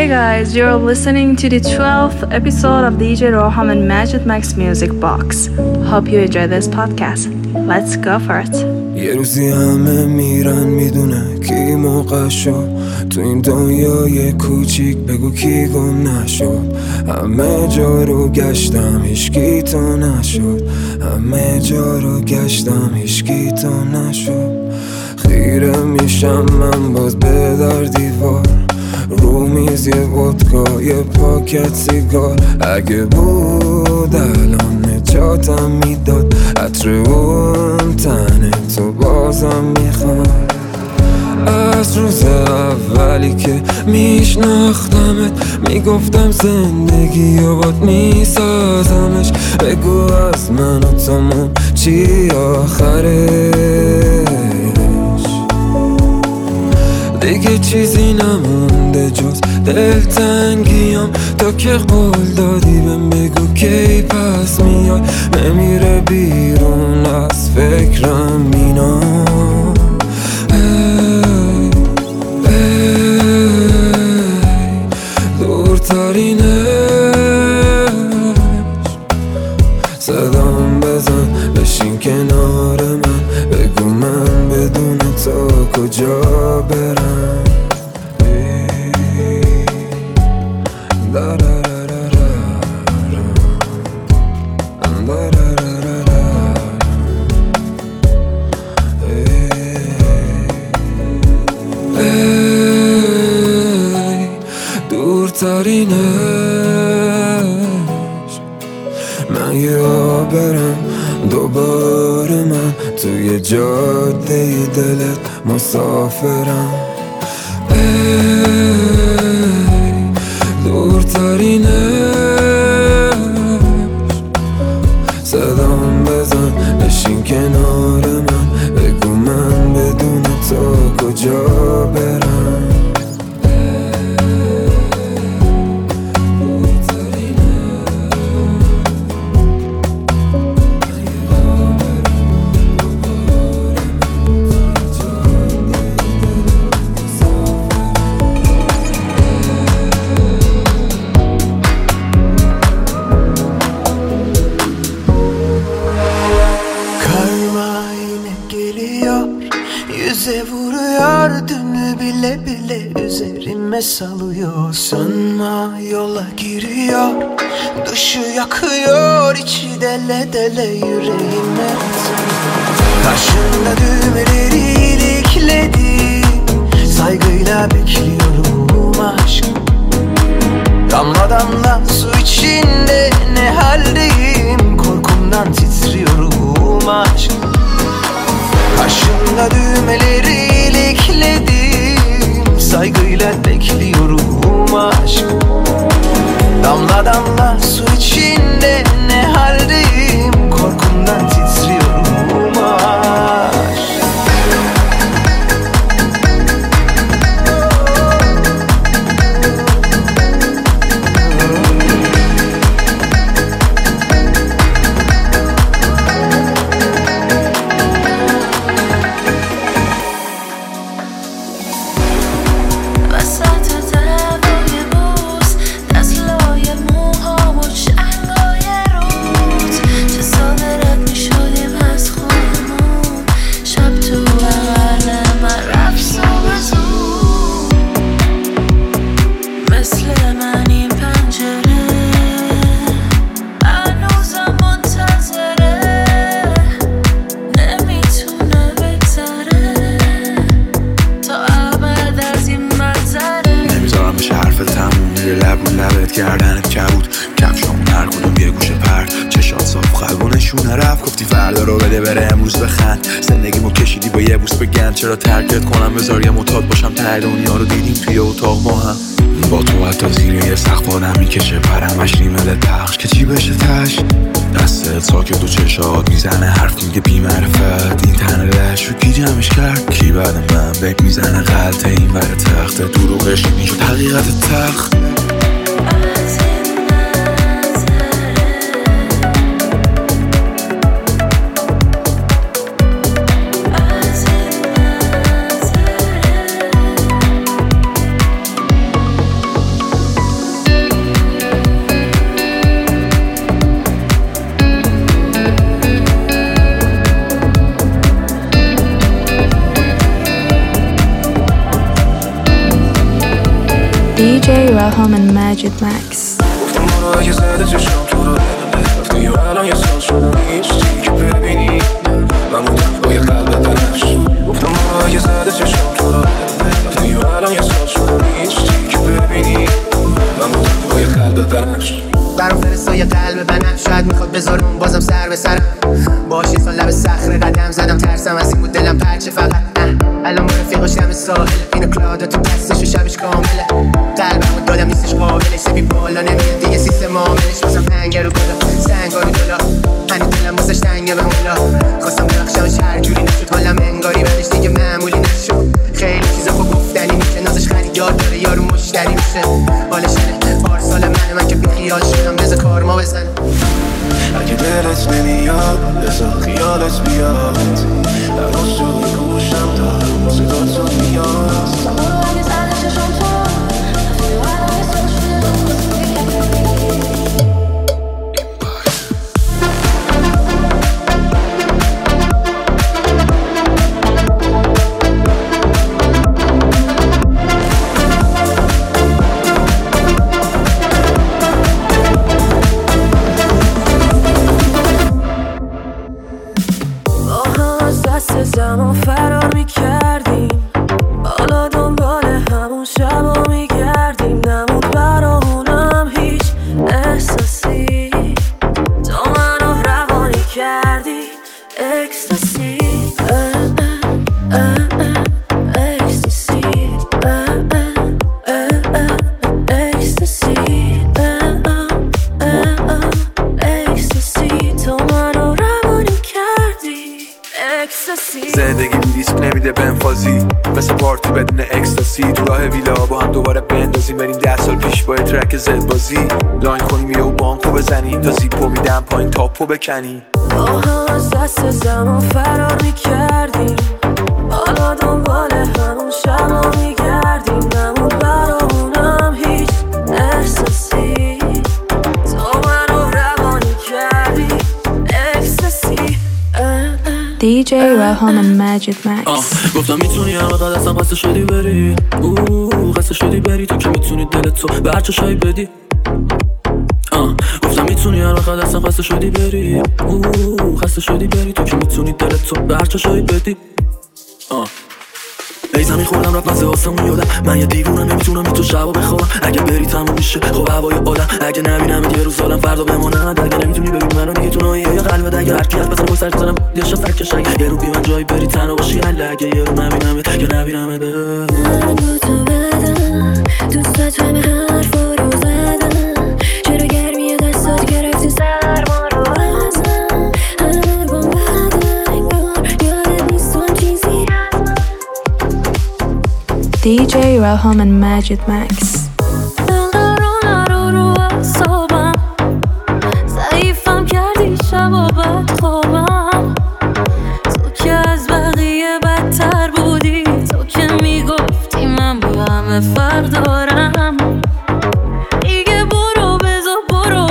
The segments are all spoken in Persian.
guys, you're listening to the 12th episode of DJ Roham and Majid Max Music Box. Hope you enjoy this podcast. Let's go for it. یه روزی همه میرن میدونه کی موقع شد تو این دنیای کوچیک بگو کی گم نشد همه جا رو گشتم هیچکی تا نشد همه جا رو گشتم هیچکی تا نشد خیره میشم من باز به در دیوار رو میز یه ودکا یه پاکت سیگار اگه بود الان نجاتم میداد عطر اون تنه تو بازم میخواد از روز اولی که میشناختمت میگفتم زندگی و باد میسازمش بگو از من و تموم چی آخرش دیگه چیزی نمونده جز دلتنگیم تا که قول دادی بهم بگو کی پس میای نمیره بیرون از فکرم مینا دورترینش صدام بزن بشین کنار من بگو من بدون تو کجا برم دورترینش من یه برم دوباره من توی جاده دلت مسافرم دورترینش صدام بزن بشین کنار من بگو من بدون تو کجا برم salıyor sanma yola giriyor dışı yakıyor içi dele dele yüreğime karşında düğmeleri ilikledim saygıyla bekliyorum aşk damla damla su içinde ne haldeyim korkumdan titriyorum aşk karşında düğmeleri ilikledim saygıyla bekliyorum aşk damla damla su içinde ne haldeyim korkumdan titriyorum aşk گردنت کبود کفشامون هر کدوم یه گوشه پرد چشات صاف قلبونشون نرفت گفتی فردا رو بده بره امروز بخند زندگیمو کشیدی با یه بوس بگن چرا ترکت کنم بذار یه معتاد باشم ته دنیا رو دیدیم توی اتاق ما هم با تو حتی زیر یه سقف آدم میکشه پرمش نیمه پخش که چی بشه تش دستت ساکت و چشات میزنه حرف میگه بی معرفت این تنه لش رو کی جمعش کرد کی بعد من بک میزنه غلطه این ور تخته دروغش این شد حقیقت تخت DJ Raham and Majid Max. گفتم برو اگه زده چشم تو رو رفتی و الان یه سال شده نیستی که ببینی من بودم با یه قلب بنفش. گفتم برو اگه زده چشم تو رو رفتی و الان یه سال شده نیستی که ببینی من بودم با یه قلب بنفش. برام فرستا یه قلب بنفش. شاید میخواد بذارم بازم سر به سرم باش یه سال لب صخره قدم زدم ترسم از این بود دلم پرچه فقط الان با رفیقاش دم ساحل اینو کلادا تو دستش و شبش کامله قلبمو دادم نیستش قابلش سفی بالا نمیاد دیگه سیستم عاملش واسم هنگر و گلا سنگار و دلا هنو دلم واسش تنگه به مولا خواستم بخشمش هر جوری نشد حالم انگاری بعدش دیگه معمولی نشد خیلی چیزا با گفتنی میشه نازش خریدار داره یارو مشتری میشه حالش اینه پارسال من که بیخیال شدم بذار کار ما بزنم اگه دلت نمیاد بذار خیالت بیاد در آسوی گوشم دارم صدا تو میاد زمان فرار میکردیم بالا دنبال همون شبا میگردیم نمود برامونم هیچ احساسی تو منو روانی کردی اکستاسی اکستاسی اکستاسی اکستاسی تو منو روانی کردی اکستاسی زندگی ریسک نمیده بنفازی مثل پارتی بدون اکستاسی تو راه ویلا با هم دوباره بندازیم بریم 10 سال پیش با ترک زد بازی لاین کنیم یه و بانکو بزنیم تا زیپو میدم پایین تاپو بکنی با هم از دست زمان فرار میکردیم بالا دنبال همون شبا میگردیم نمون برامونم هیچ احساسی تو منو روانی کردی اکستاسی DJ Raham and Majid Max. گفتم میتونی همه قد اصلا خسته شدی بری خسته شدی بری تو که میتونی دلتو به هر چشایی بدی گفتم میتونی همه قد اصلا خسته شدی بری خسته شدی بری تو که میتونی دلتو به هر چشایی بدی ای زمین خوردم رفت مزه آسمون یادم من یه دیوونم نمیتونم بی تو شبا بخوابم اگه بری تموم میشه خب هوای عالم اگه نبینم یه روز عالم فردا بمونم اگه نمیتونی ببین منو دیگه تو نایه یه قلبت اگه هر کی از بزنم سر بزنم یه شا سرکش اگه یه رو بی من جایی بری تنها باشی اگه یه رو نبینم یا نبینم من با تو بدم دوست همه حرفا رو زدم چرا گرمی دستات گرفتی سرما رو ازم همه با بدم انگار یادت نیستم چیزی DJ Raham and Majid Max. رو اعصابم ضعیفم کردی شبا بد خوابم تو که از بقیه بدتر بودی تو که میگفتی من با همه فرق دارم دیگه برو بذار برو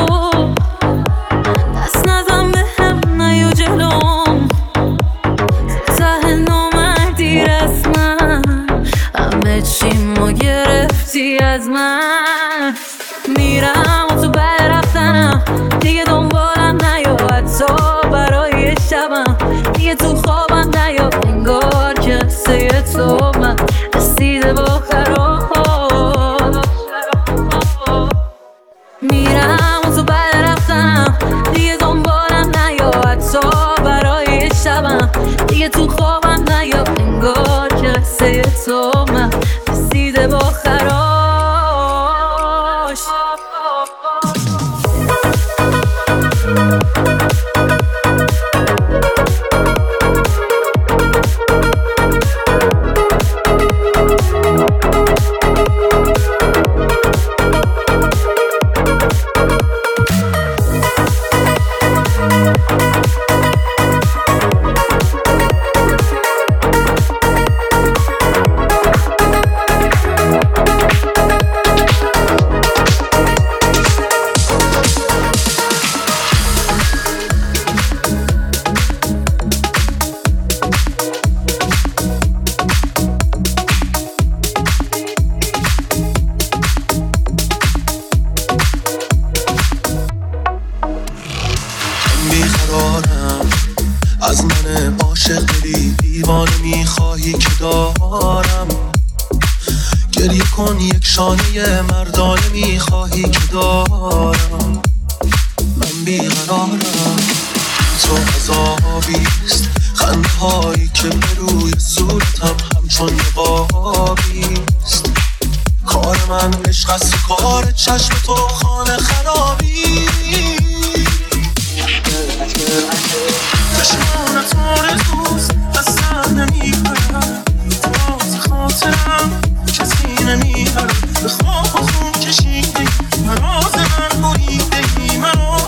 دست نزن به هم نیا جلوم ته نامردی رسما همه چیمو گرفتی از من میرم و تو بر رفتنم دیگه دنبالم نیا حتی برای شبم دیگه تو خوابم نیا انگار که قصه تو من رسیده با خراب میرم و تو بر رفتنم دیگه دنبالم نیا حتی برای شبم دیگه تو خوابم نیا انگار که قصه تو من رسیده با خراب عاشقی دیوانه میخواهی که دارم، گریه کن یک شانه مردانه میخواهی که دارم. من بیقرارم، تو عذابیست، خنده هایی که به روی صورتم همچون نقابیست. کار من عشق است، کار چشم تو خانه خرابی. چشمان تو رزوز از سر نمیبرم، باز خاطرم کسی نمیبرم. به خواب و خون کشیدی مراز من، بریدی مرا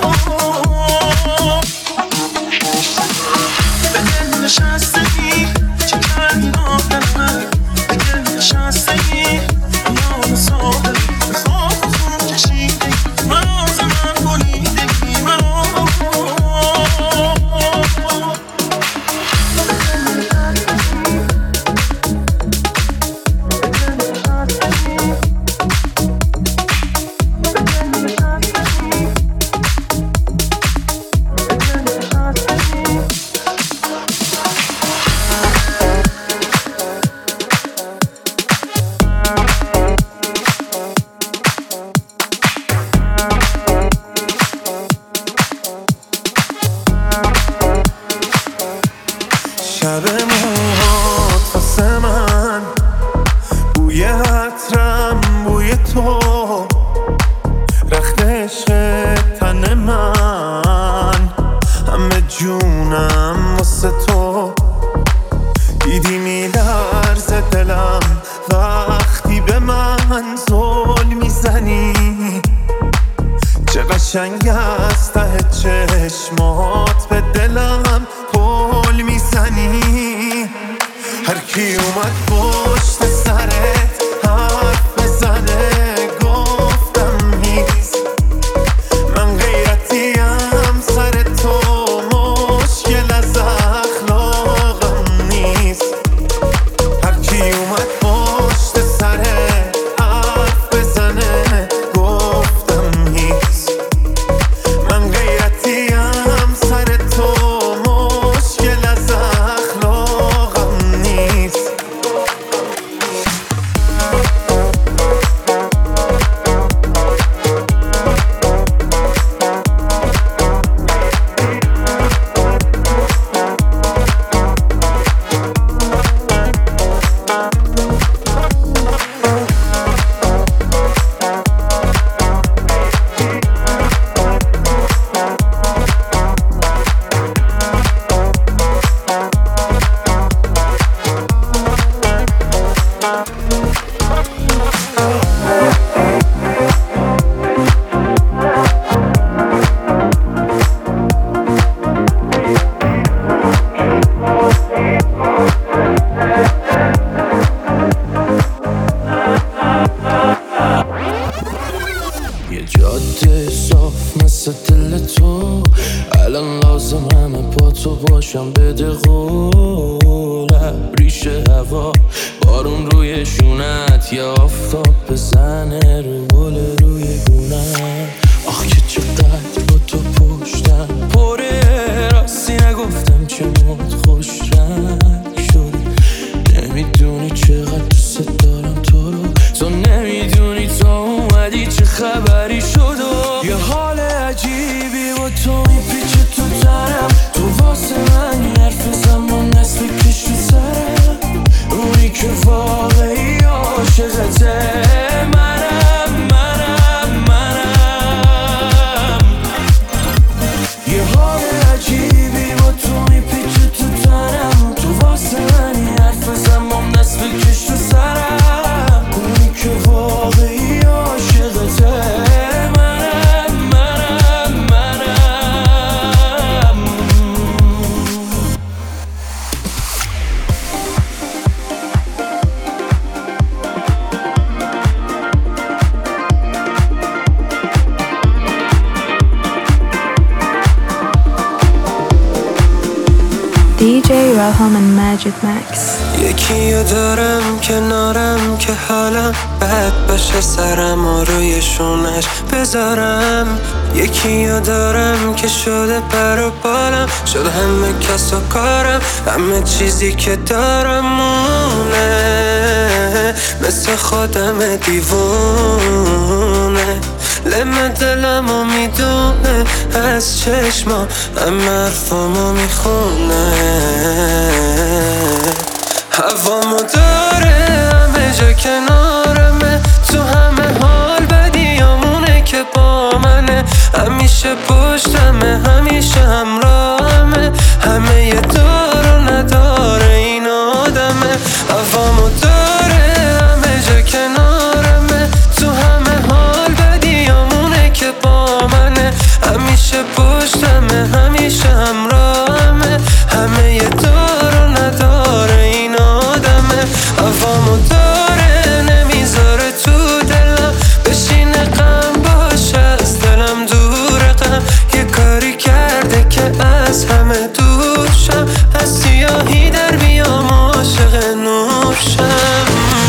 به دل نشستگی. چه کردی آدم به دل نشستگی میان ساده. به خواب و خون کشیدی مراز من، بریدی مرا. شب موهات واسه من، بوی عطرم بوی تو، رخت عشق تن من، همه جونم واسه تو. دیدی میلرزه دلم وقتی به من زل میزنی، چه قشنگ است ته چشمات به دلم پل میزنی. هر کی اومد پشت سرت حرف بزنه گفتم نیست، من غیرتیم سر تو، مشکل از اخلاقم نیست. هر کی اومد پشت سرت حرف بزنه گفتم نیست، من غیرتیم سر تو، مشکل از اخلاقم نیست. یه جاده صاف مثل دل تو، الان لازم همه با تو باشم. بده قولم ریشه هوا، بارون روی شونت، یا آفتاب بزنه رو گل روی گونم. آخ که چقدر با تو پشتم پره، راستی نگفتم چه مود خوش رنگ شدی. نمیدونی چقدر دوست دارم تو رو، تو نمیدونی تو اومدی چه خبری شد. و یه حال عجیبی با تو میپیچه تو تنم، تو واسه من یه حرف زمان نسل کش تو سرم. اونی که واقعی عاشقته منم، DJ Raham and Majid Max. یکیو دارم کنارم که حالم بد باشه سرم روی شونش بذارم. یکیو دارم که شده پر و بالم، شد همه کس و کارم، همه چیزی که دارم مونه، مثل خودم دیوونه. لم دلمو میدونه از چشما، همه حرفامو میخونه. هوامو داره همه جا کنارمه، تو همه حال بدیامونه که با منه، همیشه پشتمه همیشه همراهمه، همه یه دار و نداره این آدمه. هوامو داره همه جا کنارمه، تو همه حال بدیامونه که با منه، همیشه پشتمه همیشه همراهمه، همه یه دار و نداره این آدمه. هوامو داره نمیذاره تو دلم بشینه، غم باشه از دلم دوره، غم یه کاری کرده که از همه دوشم، از سیاهی در بیام عاشق نورشم.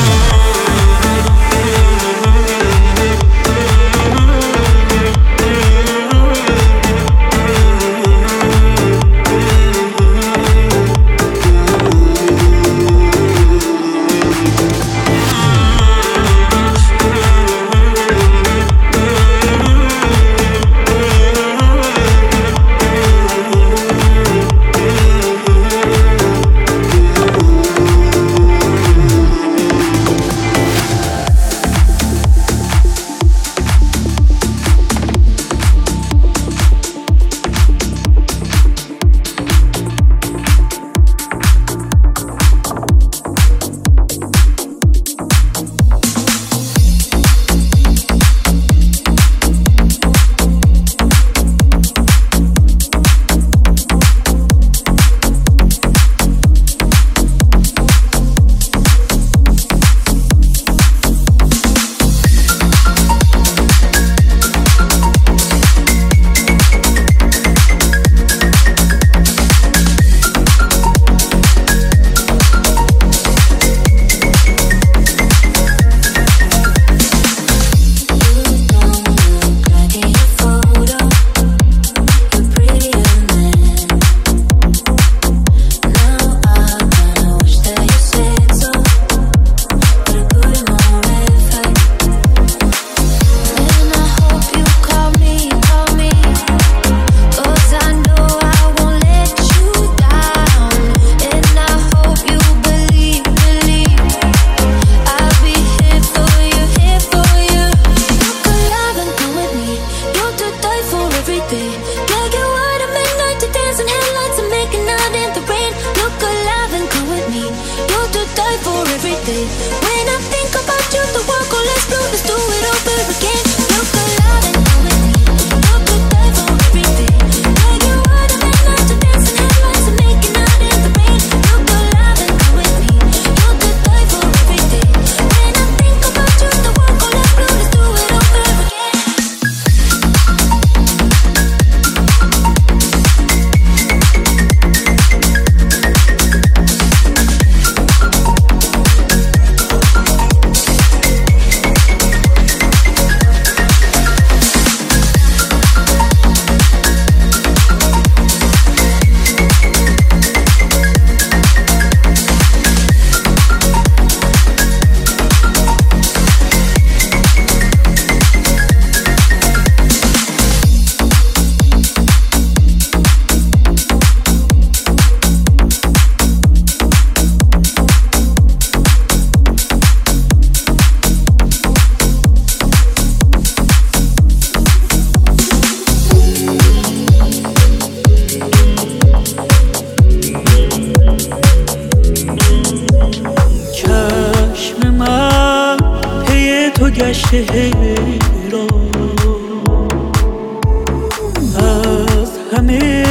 از همه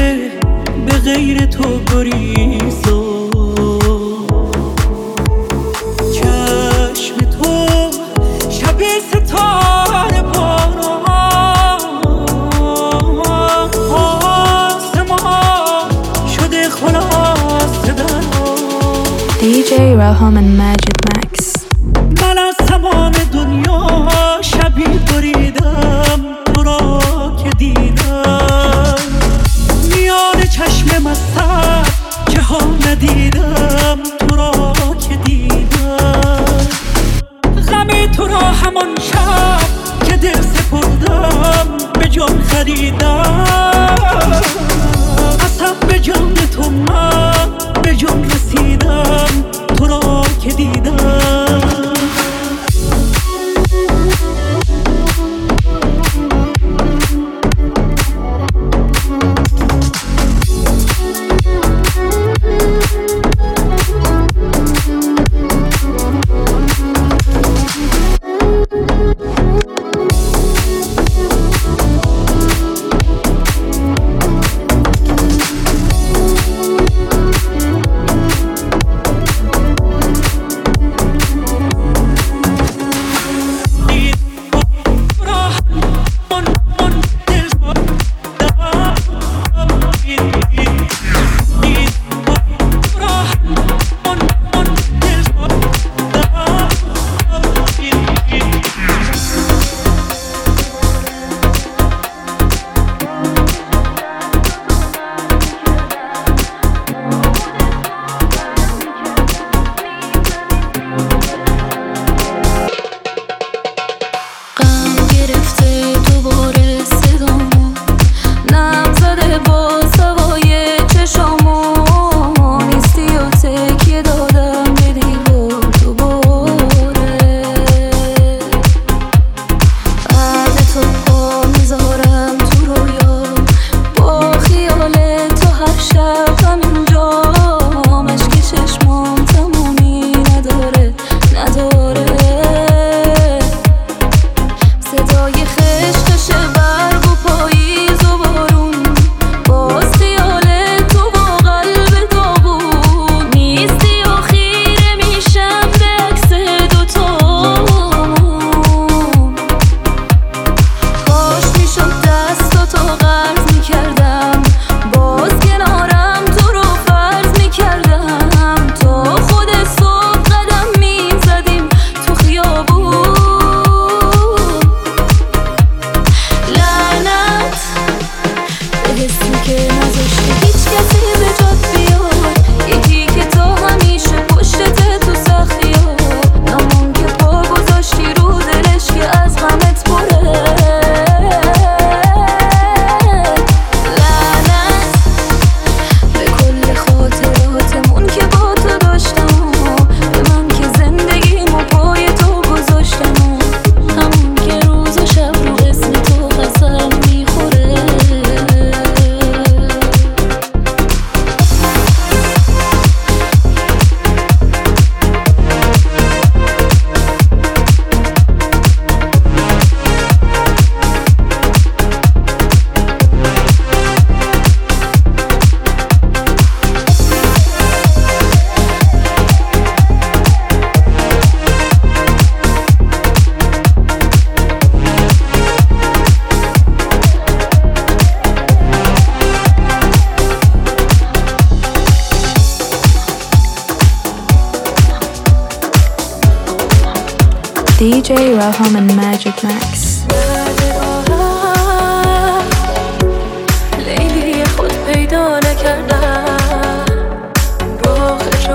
به غیر تو گریزا، چشم تو شب ستاره باران، آسمان شده خلاص Raham and Majid Max. من از تمام دنیا شبی بریدم تو را که دیدم میان چشم مستم که ها ندیدم تو را که دیدم غمی تو را همان شب که دل سپردم به جان خریدم اصلا به جان تو من به جان رسیدم تو را که دیدم DJ Raham and Majid Max. لیلی خود پیدا نکردم با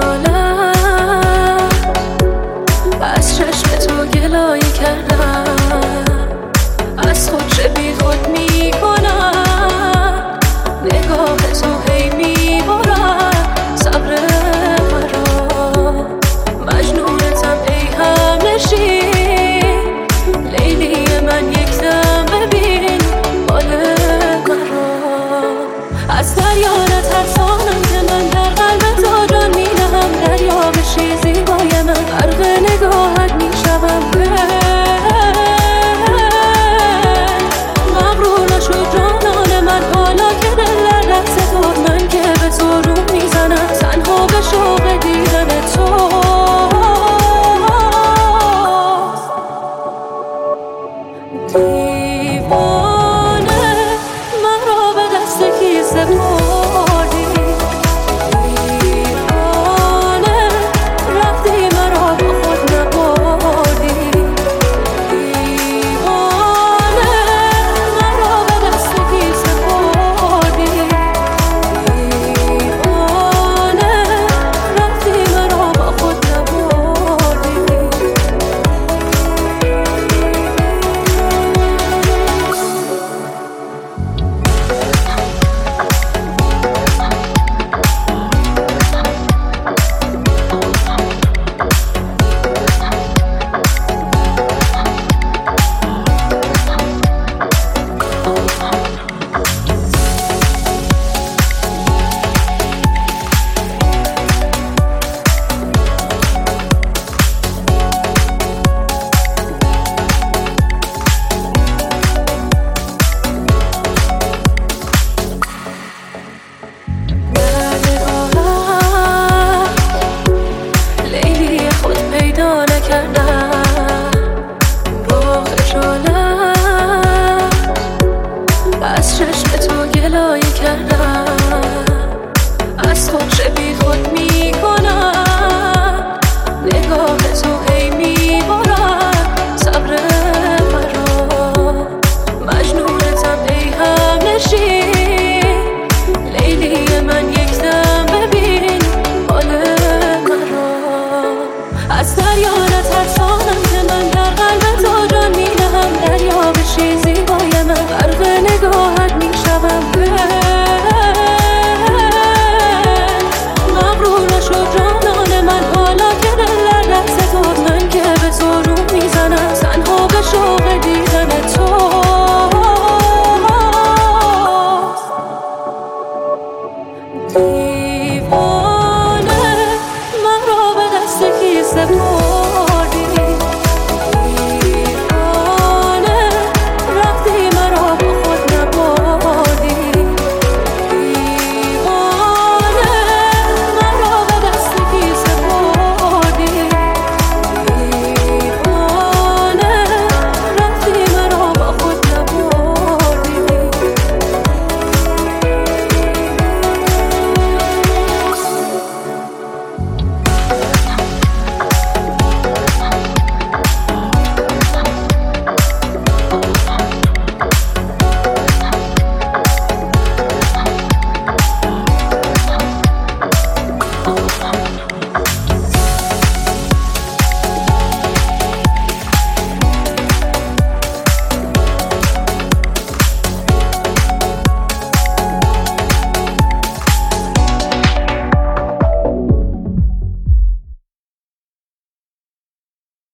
خجالت از چشم تو گلایه کردم از خود چه بی خود می کنم نگاه تو هی می برم صبر مرا مجنونتم ای همنشین لیلی من یک دم تو